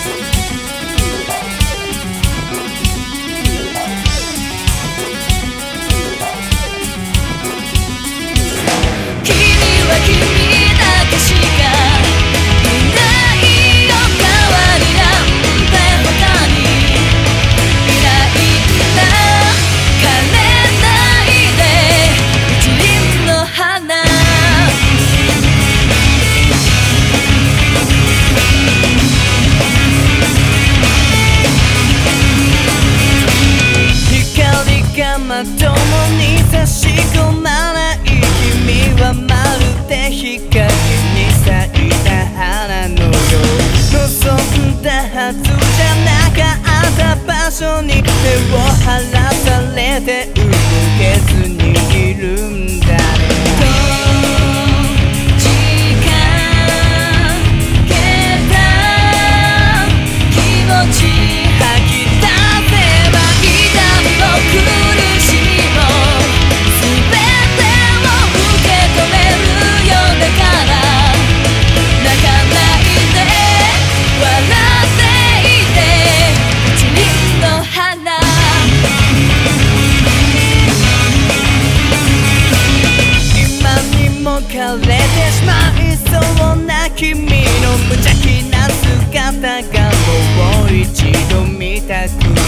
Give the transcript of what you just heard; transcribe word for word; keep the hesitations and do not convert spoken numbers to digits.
まともに差し込まない君はまるで日陰に咲いた花のよう望んだはずじゃなかった場所に手を離されて動けずにいるんだ枯れてしまいそうな君の無邪気な姿がもう一度見たく